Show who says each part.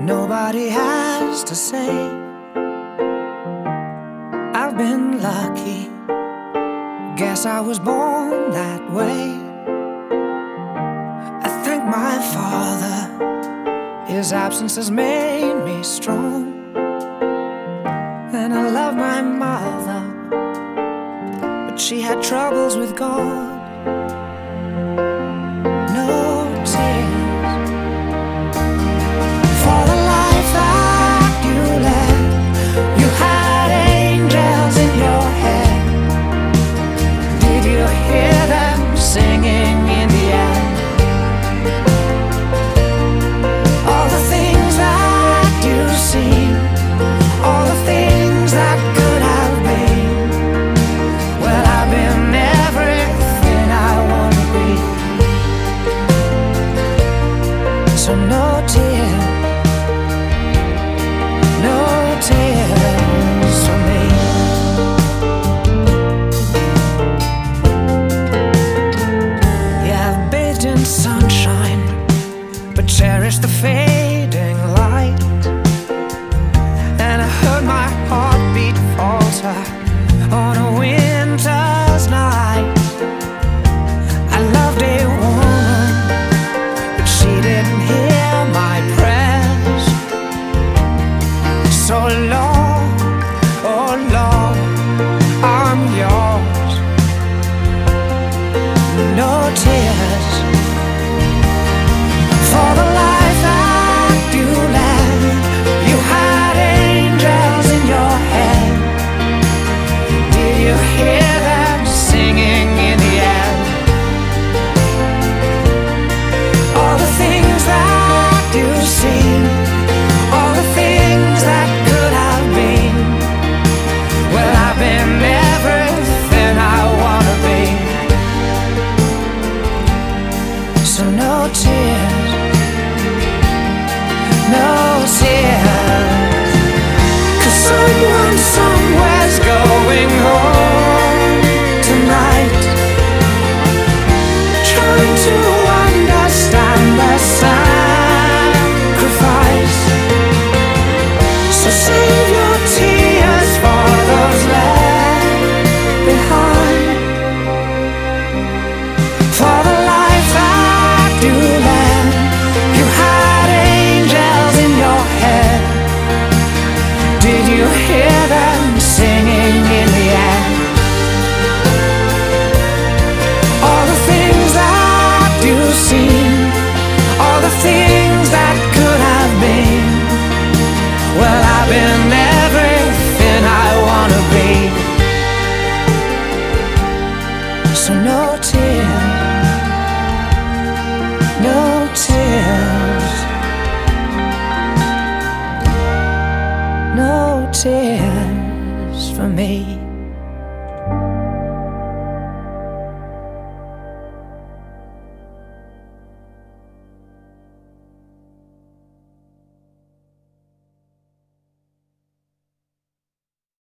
Speaker 1: Nobody has to say I've been lucky. Guess I was born that way. I thank my father, his absence has made me strong. And I love my mother, but she had troubles with God. No tears for the life that you led. You had angels in your head. Did you hear them singing in the end? All the things that you've seen, all the things that could have been. Well, I've been everything I want to be. So no tears, no tears for me. Yeah, I've bathed in sunshine, but cherished the fading light. And I heard my heartbeat falter on a winter's night. I loved a woman, but she didn't hear my prayers. So Lord, oh Lord, I'm yours. No tears for the life that you led. You had angels in your head. Did you hear them singing in the end? All the things that you've seen, all the things that could have been. Well, I've been everything I wanna be. So no tears, no tears, 'cause someone somewhere's going home tonight, trying to understand the sacrifice. So save your tears for those left behind. For the life that you led, you had angels in your head. Did you hear them singing in the end? All the things that you've seen, all the things that could have been. Well, I've been everything I wanna be. So no tears, no tears, no tears for me.